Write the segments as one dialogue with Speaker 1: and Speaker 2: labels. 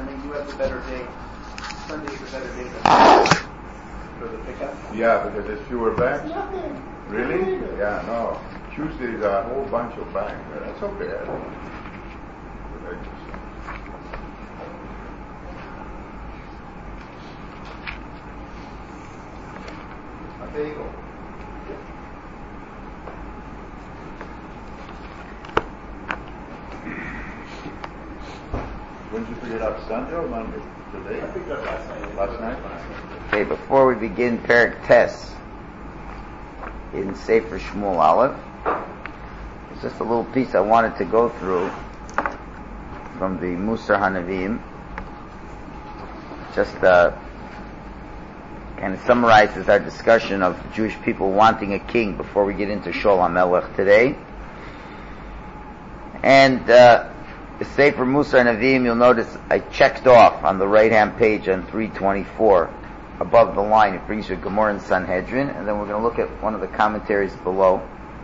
Speaker 1: mean, you have the better day. Sunday's a better day than for the pickup.
Speaker 2: Yeah, because there's fewer bags. Really? Yeah, no. Tuesday's a whole bunch of bags. That's okay.
Speaker 1: A bagel.
Speaker 2: When did you figure it out? Sunday or Monday? Today?
Speaker 1: I picked up last night.
Speaker 2: Last night?
Speaker 3: Okay, before we begin Perek Tes in Sefer Shmuel Aleph, it's just a little piece I wanted to go through from the Musar Hanavim. Just kind of summarizes our discussion of the Jewish people wanting a king before we get into Shol HaMelech today. And the Sefer Musar Hanavim, you'll notice I checked off on the right-hand page on 324. Above the line, it brings you a Gemara in Sanhedrin, and then we're going to look at one of the commentaries below.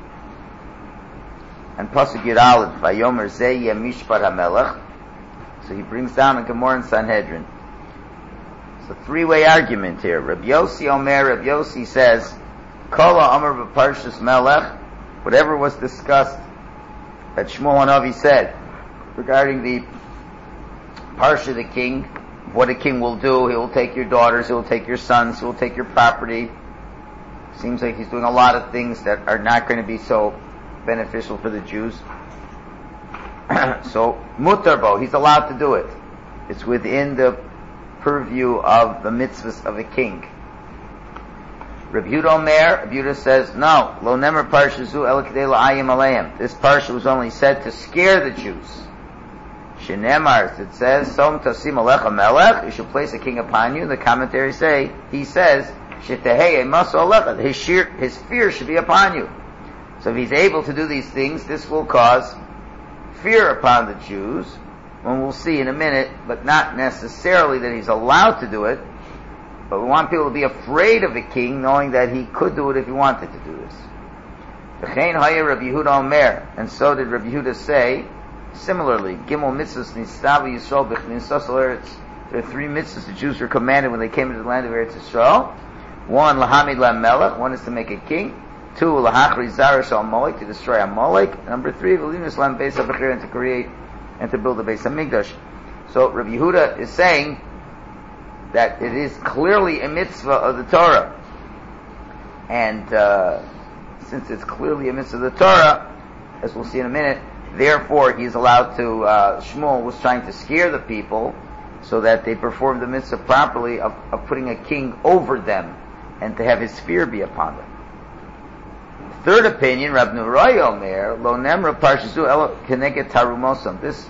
Speaker 3: And Pasuk Yud Aleph, Vayomer Zeh Yeh Mishpat HaMelech. So he brings down a Gemara in Sanhedrin. It's a three-way argument here. Rabbi Yossi Omer, Rabbi Yossi says, Kol Ha'amar B'Parshas Melech, whatever was discussed that Shmuel Hanavi said regarding the Parsha, the king, what a king will do. He will take your daughters, he will take your sons, he will take your property. Seems like he's doing a lot of things that are not going to be so beneficial for the Jews. So, mutarbo, he's allowed to do it. It's within the purview of the mitzvahs of a king. Rabbi Yehuda Omer, Rabbi Yehuda says, no, lo nemer parsha zu el kedei la'ayim aleim. This parsha was only said to scare the Jews. Shenemar, it says, Som tasim alecha melech, you should place a king upon you. The commentaries say, he says, Shetehei maso alecha, his fear should be upon you. So if he's able to do these things, this will cause fear upon the Jews, and we'll see in a minute, but not necessarily that he's allowed to do it, but we want people to be afraid of a king, knowing that he could do it if he wanted to do this. V'chein haya Rabbi Yehuda Omer, and so did Rabbi Yehuda say, similarly, Gimel mitzvahs nistavu Yisrael b'chnisos eretz. There are three mitzvahs the Jews were commanded when they came into the land of Eretz Yisrael. One, lahamid lamelech. One is to make a king. Two, lahachri zarash Amalek, to destroy Amalek. Number three, v'linus lam beis habechir, and to create and to build a Beis Hamikdash. So Rabbi Yehuda is saying that it is clearly a mitzvah of the Torah, and since it's clearly a mitzvah of the Torah, as we'll see in a minute, therefore, he's allowed to, Shmuel was trying to scare the people so that they perform the mitzvah properly of putting a king over them and to have his fear be upon them. Third opinion, Rab Nurai Omer, Lo Nemra Parshazu Elo Keneget Tarumosam. This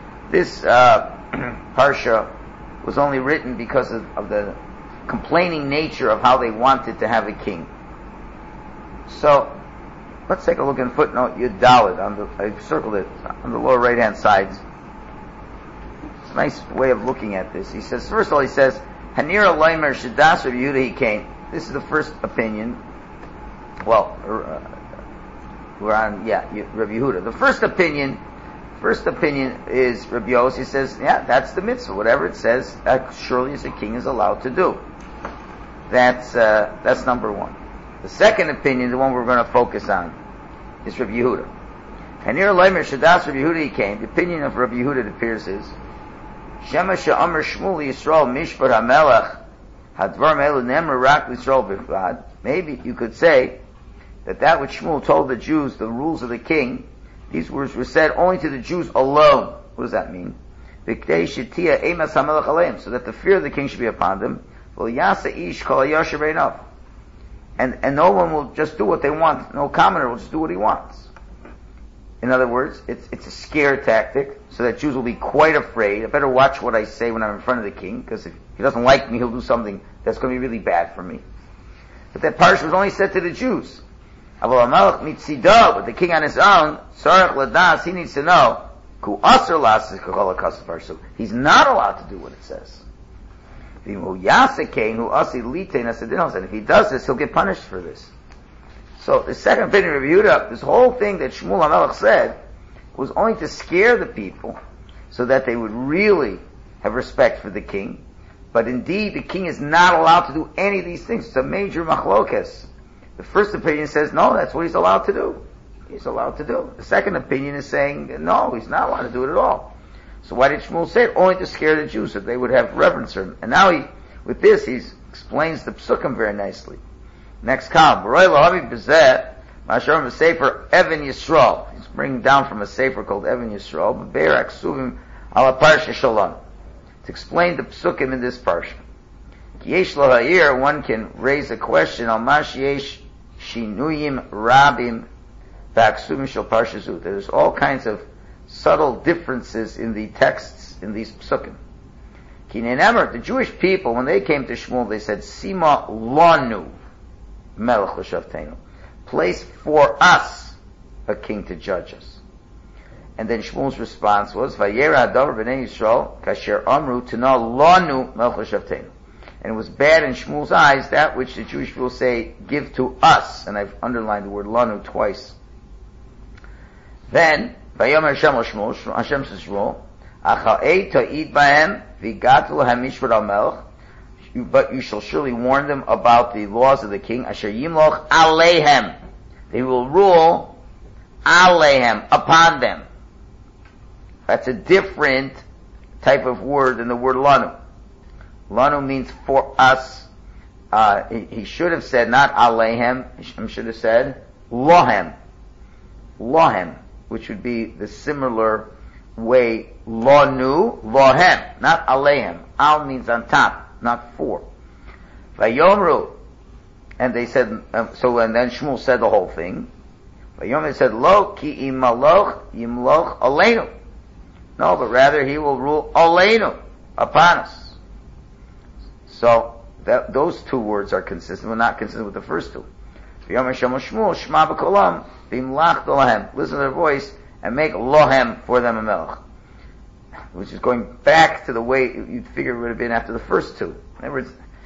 Speaker 3: Parsha was only written because of the complaining nature of how they wanted to have a king. So, let's take a look in footnote Yud Dalet. I've circled it on the lower right-hand side. It's a nice way of looking at this. He says, first of all, he says, Hanira Leimer Shadas Rabbi Yehuda he came. This is the first opinion. Well, we're on, Rabbi Yehuda. The first opinion is Rabbi Yossi. He says, yeah, that's the mitzvah. Whatever it says, surely as a king is allowed to do. That's number one. The second opinion, the one we're going to focus on, is Rabbi Yehuda. And here, Leimer Shadas Rabbi Yehuda he came. The opinion of Rabbi Yehuda, it appears, is Shema she'amar Shmuel Yisrael mishpat hamelech hadvar me'elu nemar rak Yisrael b'chvad. Maybe you could say that which Shmuel told the Jews, the rules of the king, these words were said only to the Jews alone. What does that mean? So that the fear of the king should be upon them. And no one will just do what they want. No commoner will just do what he wants. In other words, it's a scare tactic, so that Jews will be quite afraid. I better watch what I say when I'm in front of the king, because if he doesn't like me, he'll do something that's going to be really bad for me. But that parsha was only said to the Jews. But the king on his own, he needs to know, he's not allowed to do what it says. And if he does this, he'll get punished for this. So the second opinion of Yehuda, this whole thing that Shmuel HaMelech said was only to scare the people so that they would really have respect for the king. But indeed, the king is not allowed to do any of these things. It's a major machlokes. The first opinion says, no, that's what he's allowed to do. He's allowed to do. The second opinion is saying, no, he's not allowed to do it at all. So why did Shmuel say it? Only to scare the Jews, that they would have reverence for him. And now with this, he explains the psukim very nicely. Next column. Sefer Evan Yisrael. He's bringing down from a sefer called Evan Yisrael. Be'er Aksuvim ala Parsha Shalom. To explain the psukim in this parsha. Yesh lo ha'ir, one can raise a question on Mashiesh Shinuyim Rabim Ba'aksuvim Shal Parsha Zu. There's all kinds of subtle differences in the texts in these psukim. The Jewish people, when they came to Shmuel, they said, Sima lanu melech l'shavteinu. Place for us a king to judge us. And then Shmuel's response was, Vayera hadavar b'nei Yisrael kasher amru tana lanu melech l'shavteinu. And it was bad in Shmuel's eyes, that which the Jewish people say, give to us. And I've underlined the word lanu twice. Then, Vayomer Hashem l'Shmuel, Hashem says Shmuel, Acha'ei ta'id b'hem v'gatu l'hem mishpat al-melech, but you shall surely warn them about the laws of the king, asher yimloch aleihem. They will rule aleihem, upon them. That's a different type of word than the word lanu. Lanu means for us. He should have said not aleihem, he should have said lohem. Lohem, which would be the similar way, lanu, lohem, not aleihem. Al means on top, not for. Vayomru, and they said, and then Shmuel said the whole thing. Vayomru said, lo ki imaloch yimloch aleinu. No, but rather he will rule aleinu, upon us. So, those two words are consistent, but not consistent with the first two. Vayomru Shmuel, shma b'kolam, v'imlach lohem. Listen to their voice, and make lohem for them a melech. Which is going back to the way you'd figure it would have been after the first two. In other words,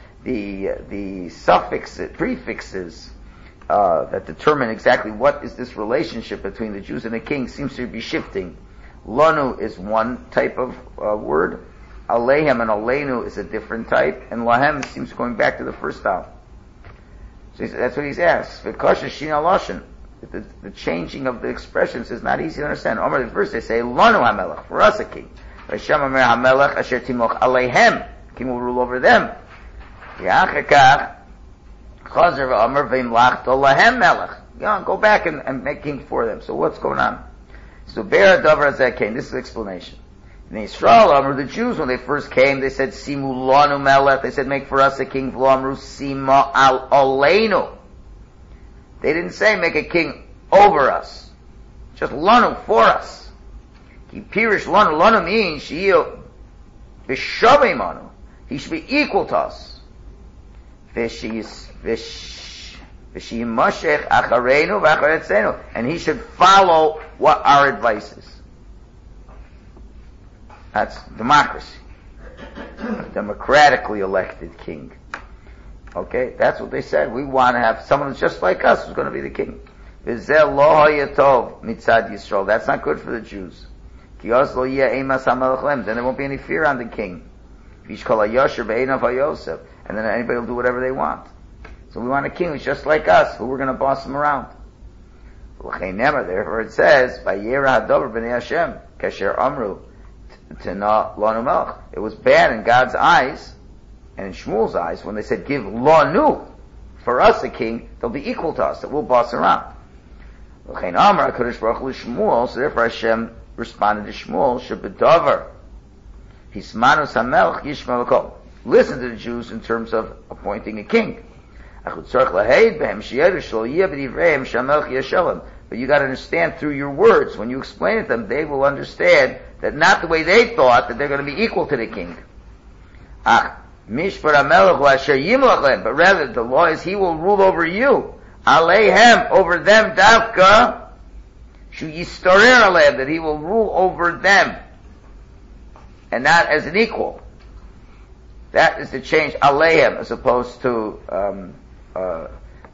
Speaker 3: the suffixes, prefixes, that determine exactly what is this relationship between the Jews and the king seems to be shifting. Lanu is one type of word. Aleihem and aleinu is a different type. And lahem seems going back to the first down. So that's what he's asked. V'kosha shina loshen. The changing of the expressions is not easy to understand. Omar, first they say, Lanu HaMelech, for us a king. Hashem Omer HaMelech asher timloch aleihem. King will rule over them. Ya'achakach, Chazer v'Omer v'imlach lahem melech. Go back and make king for them. So what's going on? So Be'er Davar Hazeh came. This is the explanation. In Israel, Omer, the Jews, when they first came, they said, Simu Lanu Melech. They said, make for us a king. V'Omru Sima al Oleinu. They didn't say make a king over us. Just lanu for us. Ki pirish lanu. Lanu means she'il b'shavei manu. He should be equal to us. V'shiyimashech achareinu v'acharetzenu. And he should follow what our advice is. That's democracy. A democratically elected king. Okay, that's what they said. We want to have someone who's just like us who's going to be the king. That's not good for the Jews. Then there won't be any fear on the king. And then anybody will do whatever they want. So we want a king who's just like us, who we're going to boss him around. Therefore it says, it was bad in God's eyes, and in Shmuel's eyes, when they said, give lanu, for us a king, they'll be equal to us, that we'll boss around. So therefore Hashem responded to Shmuel, Shebedavar, Hismanus HaMelech Yishmael Kol. Listen to the Jews in terms of appointing a king. But you got to understand through your words, when you explain it to them, they will understand that not the way they thought, that they're going to be equal to the king. But rather the law is he will rule over you. Aleihem, over them, davka, shu yistorer aleim, that he will rule over them, and not as an equal. That is the change, aleihem, as opposed to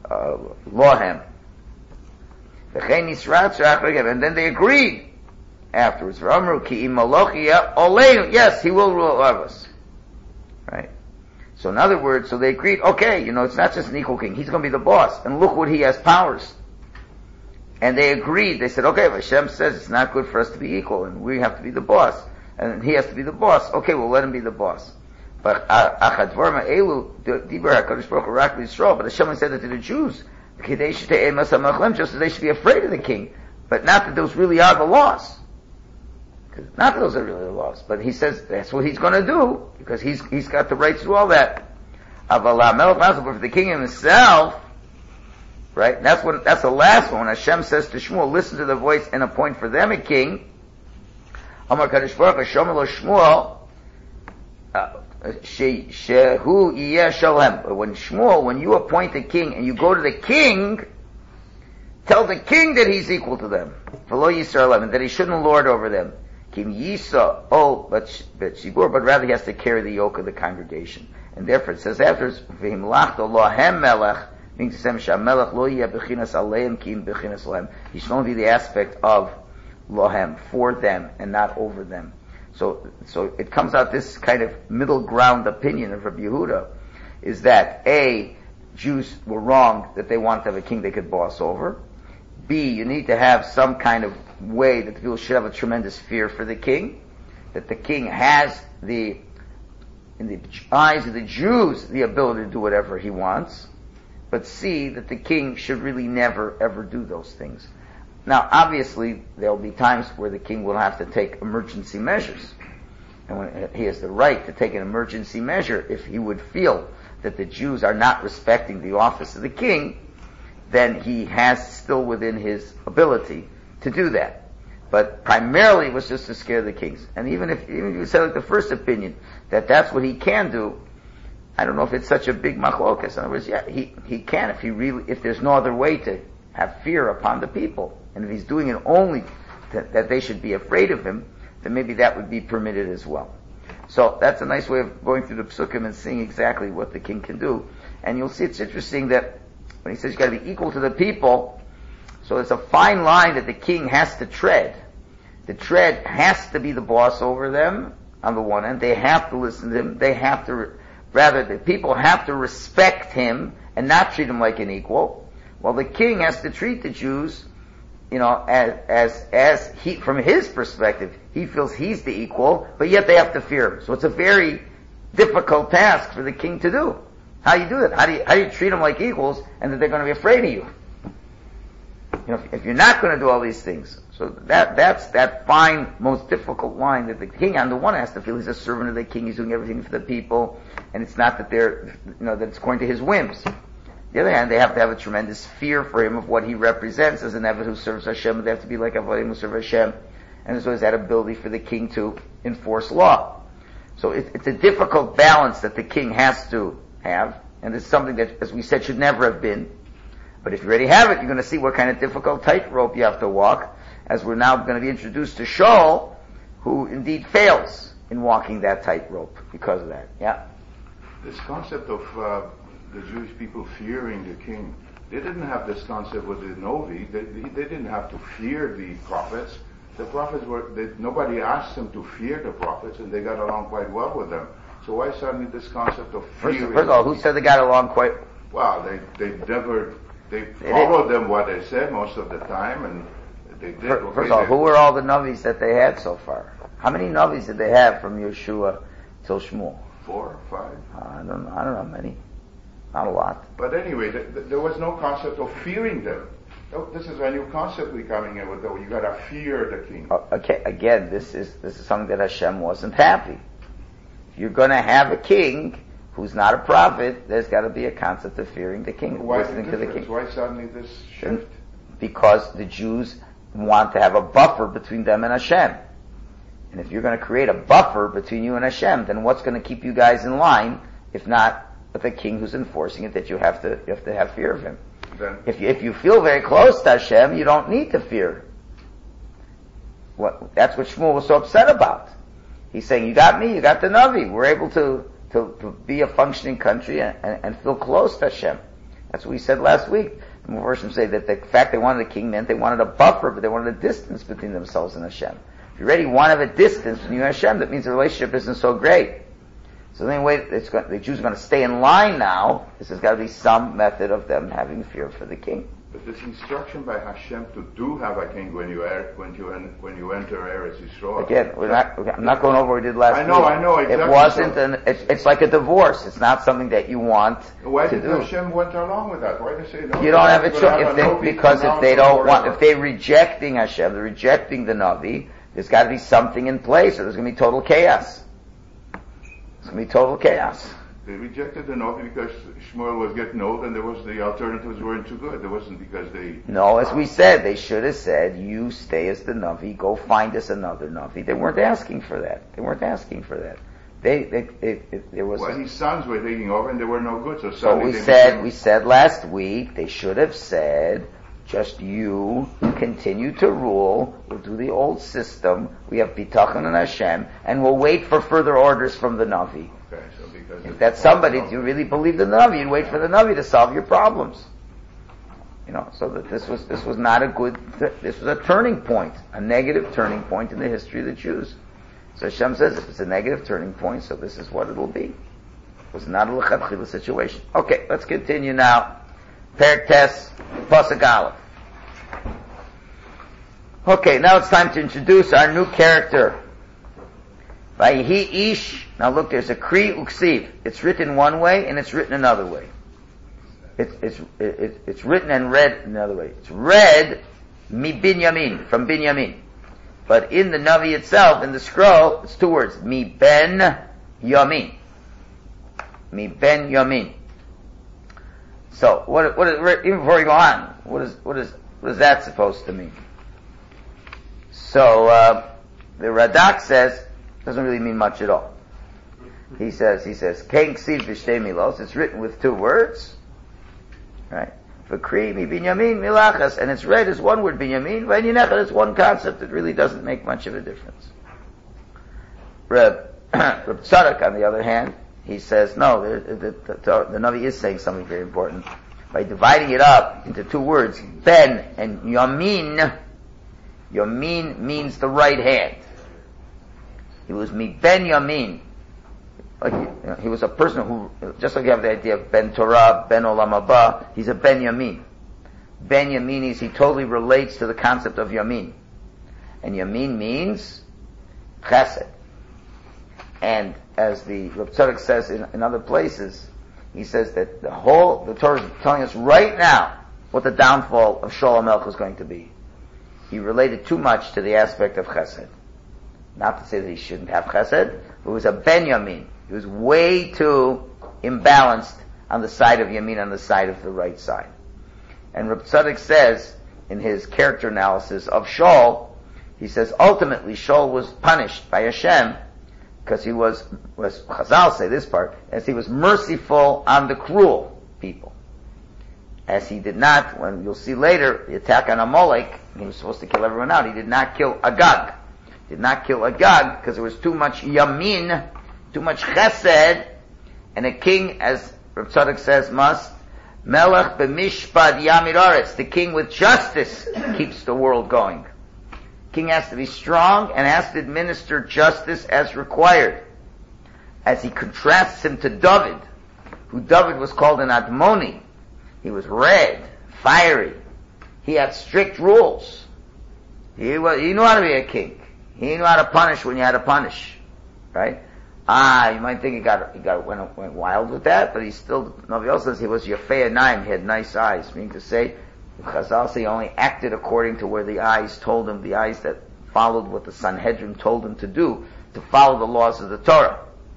Speaker 3: lohem. And then they agreed. afterwards. Yes, he will rule over us. Right? So in other words, so they agreed, okay, it's not just an equal king, he's going to be the boss, and look what he has powers. And they agreed, they said, okay, if Hashem says it's not good for us to be equal, and we have to be the boss, and he has to be the boss, okay, we'll let him be the boss. But Hashem said that to the Jews, just as they should be afraid of the king, but not that those really are the laws. Not that those are really the laws, but he says that's what he's going to do, because he's got the right to do all that. But for the king himself, right? That's the last one. Hashem says to Shmuel, listen to the voice and appoint for them a king. Amar Kadosh Baruch Hu, Shomer lo Shmuel, shehu yeh shalem. When you appoint a king and you go to the king, tell the king that he's equal to them. V'lo yisar lem, and that he shouldn't lord over them. Kim yisa but shibur, but rather he has to carry the yoke of the congregation. And therefore it says afterwards, v'him lachto lohem melech, means Hashem shamelech lo yeh bechinas aleim kim bechinas lohem. He should only be the aspect of lohem, for them, and not over them. So it comes out this kind of middle ground opinion of Rabbi Yehuda, is that A, Jews were wrong that they wanted to have a king they could boss over. B, you need to have some kind of way that the people should have a tremendous fear for the king, that the king has in the eyes of the Jews, the ability to do whatever he wants, but C, that the king should really never ever do those things. Now, obviously, there'll be times where the king will have to take emergency measures, and when he has the right to take an emergency measure if he would feel that the Jews are not respecting the office of the king, then he has still within his ability to do that. But primarily it was just to scare the kings. And even if you said like the first opinion, that that's what he can do, I don't know if it's such a big machlokas. In other words, yeah, he can if there's no other way to have fear upon the people. And if he's doing it only that they should be afraid of him, then maybe that would be permitted as well. So that's a nice way of going through the psukim and seeing exactly what the king can do. And you'll see it's interesting that when he says you got to be equal to the people, so it's a fine line that the king has to tread. The tread has to be the boss over them on the one end. They have to listen to him. They have to, the people have to respect him and not treat him like an equal. While the king has to treat the Jews, as he, from his perspective, he feels he's the equal, but yet they have to fear him. So it's a very difficult task for the king to do. How do you do that? How do you treat them like equals and that they're going to be afraid of you? If you're not going to do all these things. So that's that fine, most difficult line that the king on the one has to feel he's a servant of the king, he's doing everything for the people, and it's not that that it's according to his whims. On the other hand, they have to have a tremendous fear for him of what he represents as an Eved who serves Hashem. They have to be like Avodim who serve Hashem. And there's always that ability for the king to enforce law. So it's a difficult balance that the king has to have, and it's something that, as we said, should never have been. But if you already have it, you're going to see what kind of difficult tightrope you have to walk, as we're now going to be introduced to Shaul, who indeed fails in walking that tightrope because of that. Yeah?
Speaker 2: This concept of the Jewish people fearing the king, they didn't have this concept with the Novi. They didn't have to fear the prophets. The prophets nobody asked them to fear the prophets, and they got along quite well with them. So why suddenly this concept of fearing?
Speaker 3: First of all, who said they got along quite
Speaker 2: well? They followed them what they said most of the time, and they did.
Speaker 3: First of all, who were all the Navis that they had so far? How many Navis did they have from Yeshua till Shmuel?
Speaker 2: 4 or 5.
Speaker 3: I don't know how many. Not a lot.
Speaker 2: But anyway, there was no concept of fearing them. This is a new concept we're coming in with, though. You gotta fear the king.
Speaker 3: Okay, again, this is something that Hashem wasn't happy. If you're gonna have a king who's not a prophet, there's gotta be a concept of fearing the king, listening to the king.
Speaker 2: Why suddenly this shift?
Speaker 3: Because the Jews want to have a buffer between them and Hashem. And if you're gonna create a buffer between you and Hashem, then what's gonna keep you guys in line, if not with a king who's enforcing it, that you have to have fear of him?
Speaker 2: Then,
Speaker 3: if you feel very close to Hashem, you don't need to fear. That's what Shmuel was so upset about. He's saying, you got me, you got the Navi. We're able to be a functioning country and feel close to Hashem. That's what we said last week. The versions say that the fact they wanted a king meant they wanted a buffer, but they wanted a distance between themselves and Hashem. If you already want to have a distance from you and Hashem, that means the relationship isn't so great. So the only way the Jews are going to stay in line now is there's got to be some method of them having fear for the king.
Speaker 2: But this instruction by Hashem to have a king when you enter Eretz Yisrael.
Speaker 3: Again, I'm not going over what we did last week.
Speaker 2: I know, exactly.
Speaker 3: It wasn't it's like a divorce. It's not something that you want
Speaker 2: Why
Speaker 3: to
Speaker 2: did
Speaker 3: do.
Speaker 2: Hashem went along with that? Why did they say no?
Speaker 3: You don't have a choice. Because if they don't want, if they're rejecting Hashem, they're rejecting the Navi, there's got to be something in place or there's going to be total chaos. It's going to be total chaos.
Speaker 2: They rejected the Navi because Shmuel was getting old and the alternatives weren't too good. It wasn't because they...
Speaker 3: No, as we said, they should have said, you stay as the Navi, go find us another Navi. They weren't asking for that. There was...
Speaker 2: Well, his sons were taking over and they were no good,
Speaker 3: So we said last week, they should have said, just you continue to rule, we'll do the old system, we have Bitachon and Hashem, and we'll wait for further orders from the Navi.
Speaker 2: Okay, so because
Speaker 3: if that's somebody, if you really believe the Navi, you'd wait for the Navi to solve your problems. So that this was not a good, this was a turning point, a negative turning point in the history of the Jews. So Hashem says, if it's a negative turning point, so this is what it will be. It was not a lechatchila situation. Okay, let's continue now. Perek Tes, Pasuk Aleph. Okay, now it's time to introduce our new character. Vayihi Ish. Now look, there's a Kri Uksiv. It's written one way and it's written another way. It's written and read another way. It's read Mi Binyamin, from Binyamin. But in the Navi itself, in the scroll, it's two words. Mi Ben Yamin. Mi Ben Yamin. So, what is, even before we go on, what is that supposed to mean? So, the Radak says, doesn't really mean much at all. He says, Ken Ksiv B'Shtei Milos, it's written with two words, right? V'kri mi Binyamin milachas, and it's read as one word, Binyamin, v'yinechad, it's one concept, it really doesn't make much of a difference. Reb Tzadok, on the other hand, he says, no, the Navi is saying something very important. By dividing it up into two words, Ben and Yamin, Yamin means the right hand. He was Mi Ben Yamin. Like, he was a person who, just like you have the idea of Ben Torah, Ben Olam Haba, he's a Ben Yamin. Ben Yamin is, he totally relates to the concept of Yamin. And Yamin means Chesed. And as the Reb Tzadok says in other places, he says that the Torah is telling us right now what the downfall of Shaul HaMelech is going to be. He related too much to the aspect of Chesed. Not to say that he shouldn't have Chesed, but it was a Ben Yamin. He was way too imbalanced on the side of Yamin, on the side of the right side. And Reb Tzadok says, in his character analysis of Shaul, he says ultimately Shaul was punished by Hashem because he was Chazal say this part, as he was merciful on the cruel people. As he did not, when you'll see later, the attack on Amalek, he was supposed to kill everyone out, he did not kill Agag. Did not kill Agag because there was too much Yamin, too much Chesed, and a king, as Reb Tzadok says, must Melech b'mishpad yamid aretz. The king with justice keeps the world going. King has to be strong and has to administer justice as required. As he contrasts him to David, who David was called an Admoni. He was red, fiery. He had strict rules. He knew how to be a king. He knew how to punish when you had to punish. Right? You might think he went wild with that, but he still, Navi also says he was Yafei Anayim, he had nice eyes, meaning to say, Chazal say he only acted according to where the eyes told him, the eyes that followed what the Sanhedrin told him to do, to follow the laws of the Torah.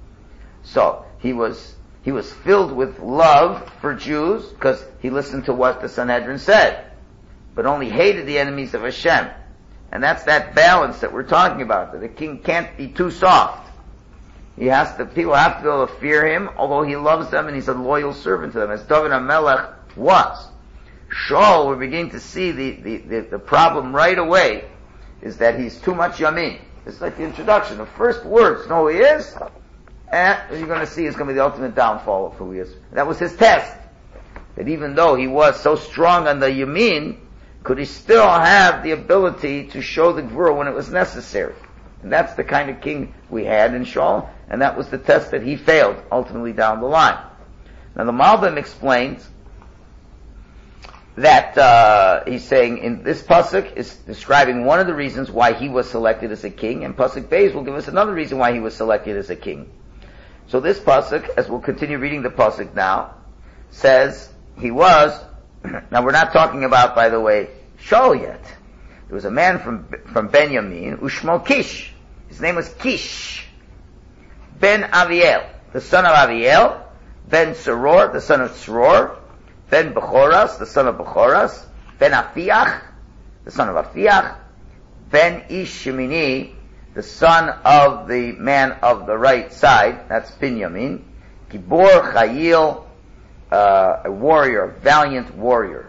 Speaker 3: So, he was filled with love for Jews, because he listened to what the Sanhedrin said, but only hated the enemies of Hashem. And that's that balance that we're talking about, that the king can't be too soft. People have to be able to fear him, although he loves them and he's a loyal servant to them, as David HaMelech was. Shaul, we're beginning to see the problem right away, is that he's too much Yamin. It's like the introduction. The first words, know who he is, and you're going to see is going to be the ultimate downfall of who he is. That was his test. That even though he was so strong on the Yamin, could he still have the ability to show the Gvura when it was necessary? And that's the kind of king we had in Shaul, and that was the test that he failed ultimately down the line. Now the Malbim explains that he's saying in this pasuk is describing one of the reasons why he was selected as a king, and pasuk Beis will give us another reason why he was selected as a king. So this pasuk, as we'll continue reading the pasuk now, says he was. Now we're not talking about, by the way, Shaul yet. There was a man from Benjamin, Ushmo Kish. His name was Kish, ben Aviel, the son of Aviel, ben Seror, the son of Seror, ben Bechoras, the son of Bechoras, ben Afiach, the son of Afiach, ben Ish Shemini, the son of the man of the right side, that's Binyamin, Gibor Chayil, a warrior, a valiant warrior.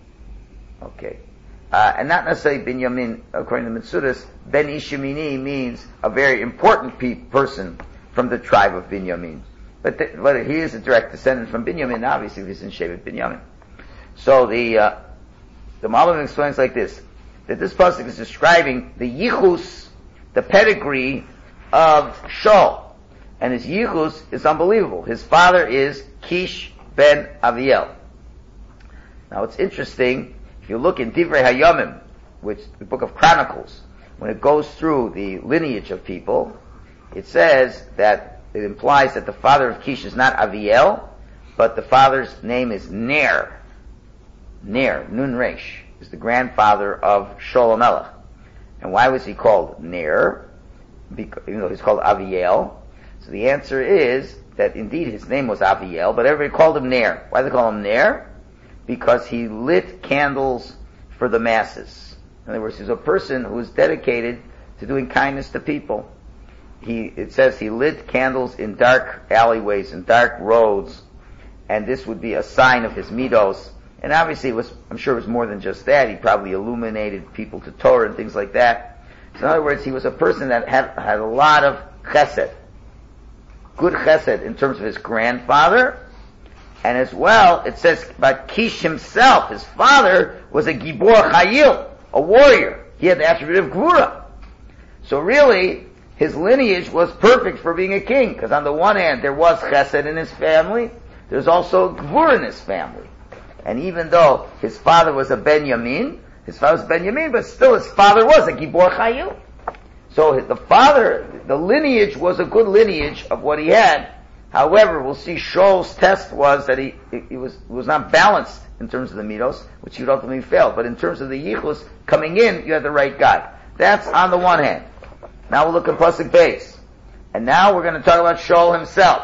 Speaker 3: Okay. And not necessarily Binyamin, according to Mitzudas, Ben Ishimini means a very important person from the tribe of Binyamin. But he is a direct descendant from Binyamin, obviously, he's in Shevet Binyamin. So the Malbim explains like this, that this pasuk is describing the yichus, the pedigree of Shaul. And his yichus is unbelievable. His father is Kish ben Aviel. Now it's interesting, if you look in Divrei Hayamim, which the book of Chronicles, when it goes through the lineage of people, it says that it implies that the father of Kish is not Aviel, but the father's name is Ner. Ner, Nun Resh, is the grandfather of Shaul HaMelech. And why was he called Ner? Because, even though he's called Aviel. So the answer is that indeed his name was Aviel, but everybody called him Ner. Why do they call him Ner? Because he lit candles for the masses. In other words, he's a person who is dedicated to doing kindness to people. It says he lit candles in dark alleyways and dark roads, and this would be a sign of his midos. And obviously I'm sure it was more than just that. He probably illuminated people to Torah and things like that. So in other words, he was a person that had a lot of chesed. Good chesed in terms of his grandfather. And as well, it says about Kish himself, his father was a Gibor Chayil, a warrior. He had the attribute of Gvura. So really, his lineage was perfect for being a king, because on the one hand, there was chesed in his family, there's also Gvura in his family. And even though his father was a Benjamin, but still his father was a Gibor Chayil. So the lineage was a good lineage of what he had. However, we'll see Shaul's test was that he was not balanced in terms of the midos, which he would ultimately fail. But in terms of the yichus, coming in, you had the right guy. That's on the one hand. Now we'll look at pasuk Beis. And now we're going to talk about Shaul himself.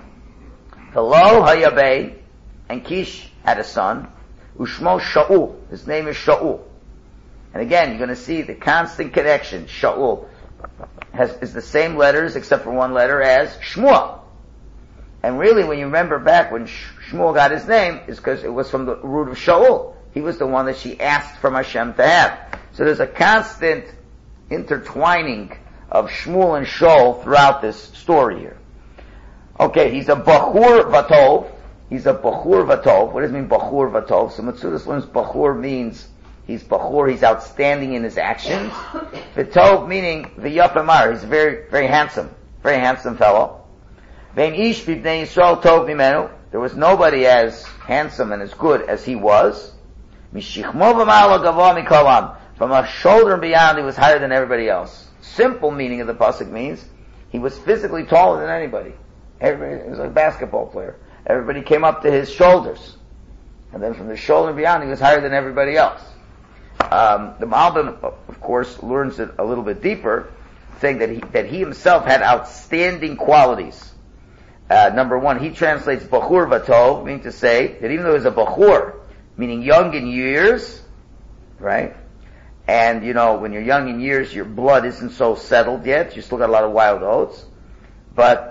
Speaker 3: Hello, Hayabei, and Kish had a son, Ushmo Shaul. His name is Shaul. And again, you're going to see the constant connection. Shaul is the same letters except for one letter as Shmuel. And really, when you remember back when Shmuel got his name, is because it was from the root of Shaul. He was the one that she asked from Hashem to have. So there's a constant intertwining of Shmuel and Shaul throughout this story here. Okay, he's a Bachur Vatov. He's a Bachur Vatov. What does it mean, Bachur Vatov? So Matsudas learns Bachur means he's Bachur, he's outstanding in his actions. Vatov meaning V'yafamar, he's a very, very handsome fellow. Vein ish b'bnei Yisrael tov mimenu. There was nobody as handsome and as good as he was. Mishichmo v'ma'ala gavoa mikolam. From a shoulder and beyond, he was higher than everybody else. Simple meaning of the pasuk means he was physically taller than anybody. He was like a basketball player. Everybody came up to his shoulders, and then from the shoulder and beyond, he was higher than everybody else. The Malbim, of course, learns it a little bit deeper, saying that he himself had outstanding qualities. Number one, he translates Bachur Vatov, meaning to say that even though he was a Bachur, meaning young in years, right? And, when you're young in years, your blood isn't so settled yet. You still got a lot of wild oats. But,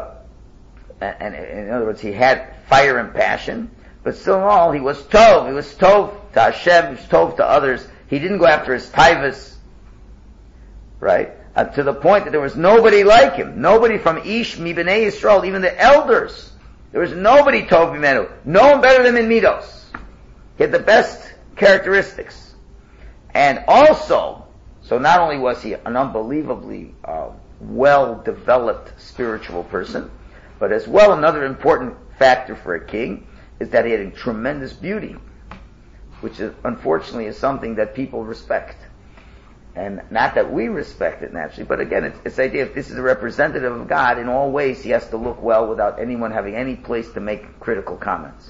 Speaker 3: and in other words, he had fire and passion. But still in all, he was Tov. He was Tov to Hashem. He was Tov to others. He didn't go after his taivas, right? To the point that there was nobody like him. Nobody from Ish, Mi B'nai Yisrael, even the elders. There was nobody Tov Mimenu. No one better than him in Midos. He had the best characteristics. And also, So not only was he an unbelievably well-developed spiritual person, but as well another important factor for a king is that he had a tremendous beauty, which is, unfortunately is something that people respect. And not that we respect it naturally, but again, it's the idea if this is a representative of God, in all ways he has to look well without anyone having any place to make critical comments.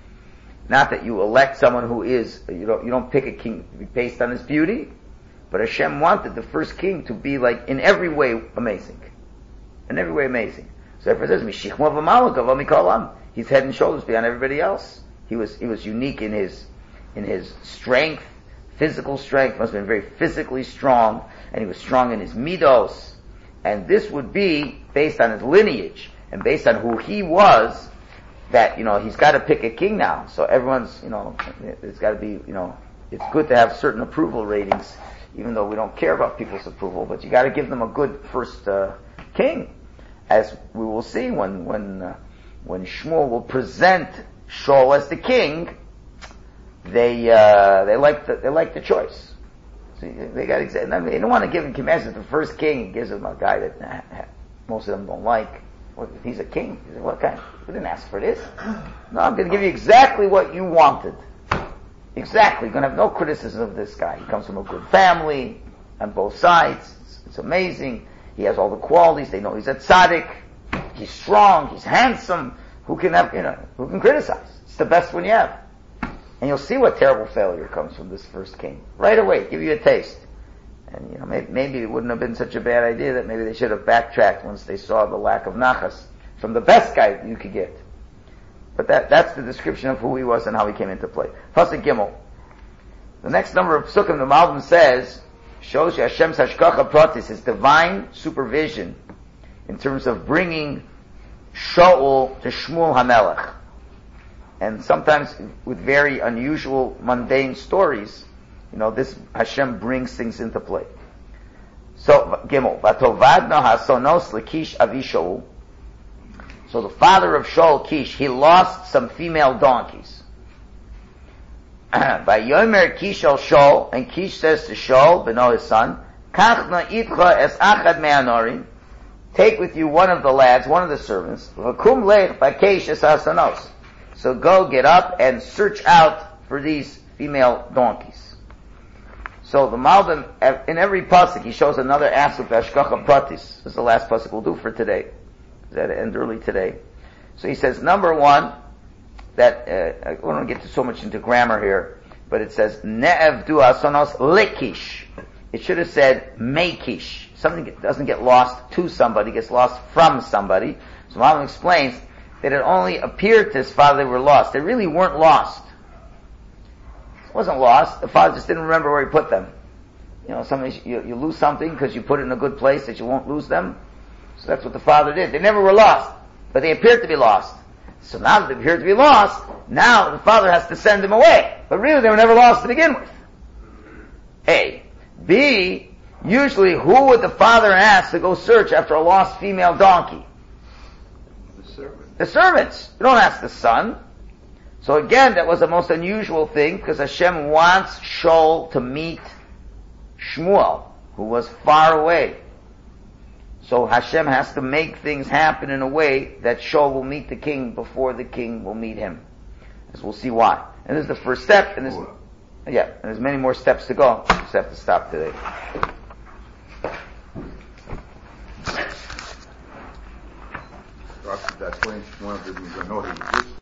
Speaker 3: Not that you elect someone who is, you don't pick a king based on his beauty, but Hashem wanted the first king to be like, in every way amazing. In every way amazing. So therefore it says, he's head and shoulders beyond everybody else. He was unique in his strength, physical strength, must have been very physically strong, and he was strong in his midos. And this would be based on his lineage, and based on who he was, that, he's got to pick a king now. So everyone's, it's got to be, it's good to have certain approval ratings, even though we don't care about people's approval, but you got to give them a good first king. As we will see when Shmuel will present Shaul as the king, they like the choice. So they got they don't want to give him commands as the first king. He gives him a guy that most of them don't like. Well, if he's a king, he said, what kind? We didn't ask for this. No, I'm going to give you exactly what you wanted. Exactly. You're going to have no criticism of this guy. He comes from a good family on both sides. It's amazing. He has all the qualities. They know he's a tzaddik. He's strong. He's handsome. Who can criticize? It's the best one you have. And you'll see what terrible failure comes from this first king. Right away, give you a taste. And maybe it wouldn't have been such a bad idea that maybe they should have backtracked once they saw the lack of nachas from the best guy you could get. But that's the description of who he was and how he came into play. Pasuk Gimel. The next number of psukim, the Malbim says, shows you Hashem's hashgacha pratis, his divine supervision in terms of bringing Shaul to Shmuel HaMelech. And sometimes with very unusual, mundane stories, this Hashem brings things into play. So, Gimel, Vatovadno hasonos leKish avi Shaul. So the father of Shaul, Kish, he lost some female donkeys. By Yomer Kish al Shaul, and Kish says to Shaul, Beno his son, Kachna itcha es achad me'anorim, take with you one of the lads, one of the servants, V'kum lech b'keish es hasonos. So go get up and search out for these female donkeys. So the Malbim, in every pasuk, he shows another aspect of hashgacha pratis. This is the last pasuk we'll do for today. That end early today. So he says, number one, that I don't want to get so much into grammar here, but it says ne'evdu hasonos lekish. It should have said mekish. Something doesn't get lost to somebody, gets lost from somebody. So Malbim explains that it only appeared to his father they were lost. They really weren't lost. It wasn't lost. The father just didn't remember where he put them. Sometimes you lose something because you put it in a good place that you won't lose them. So that's what the father did. They never were lost, but they appeared to be lost. So now that they appeared to be lost, now the father has to send them away. But really they were never lost to begin with. A. B. Usually who would the father ask to go search after a lost female donkey? The servants. You don't ask the son. So again, that was the most unusual thing, because Hashem wants Shaul to meet Shmuel, who was far away. So Hashem has to make things happen in a way that Shaul will meet the king before the king will meet him. As we'll see why. And this is the first step, and there's many more steps to go. We just have to stop today.
Speaker 2: That's when one of them is